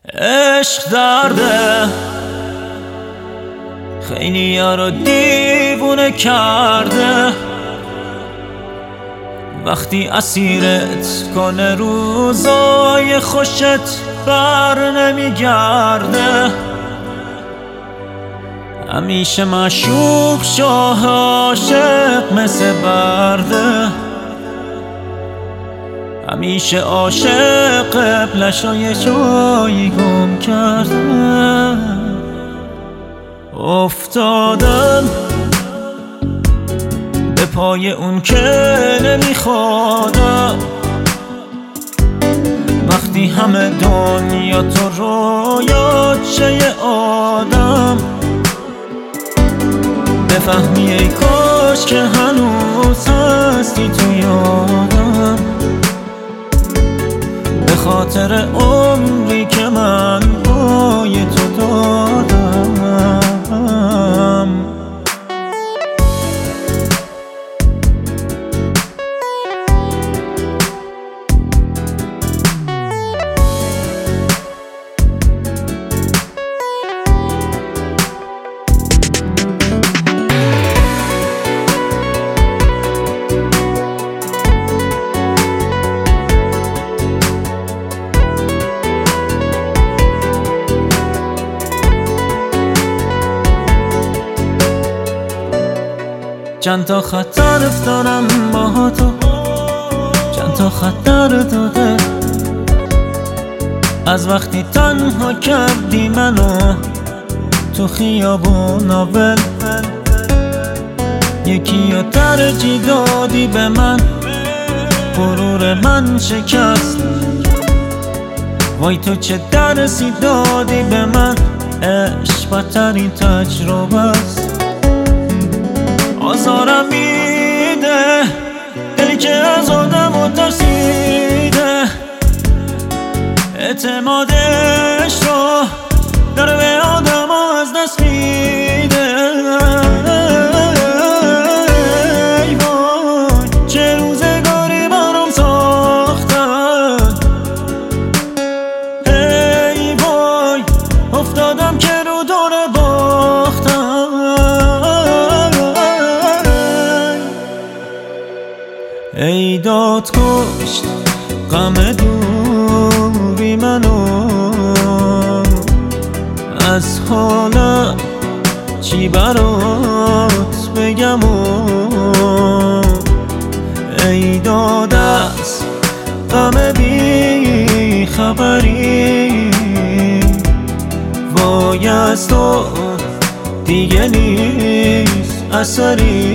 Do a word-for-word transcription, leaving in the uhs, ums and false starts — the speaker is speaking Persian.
عشق درده، خیلی ها رو دیوونه کرده. وقتی اسیرت کنه روزای خوشت بر نمیگرده. همیشه معشوق شاه عاشق مثل برده. همیشه عاشق قبلشای جایی گم کرده. افتادم به پای اون که نمیخوادم. وقتی همه دنیا تو رویات شه آدم، بفهمی ای کاش که هنوز هستی تو یادم. به خاطر عمری که من پای تو دادم. چند تا خطر افتادم با تو، چند تا خطر داده. از وقتی تنها کردی منو تو خیابون اول، یکی رو ترجیح دادی به من، غرور من شکست. وای تو چه درسی دادی به من، عشق بدترین تجربه است. آزارم میده دلی که از آدم و ترسیده. اعتمادش رو داره به آدم ها از دست میده. ای وای چه روزگاری برام ساختن. ای وای افتادم که رو دور باختم. ای داد کشت غم دوری منو، از حالم چی برات بگم. ای داد از غم بی خبری، وای از تو دیگه نیست اثری.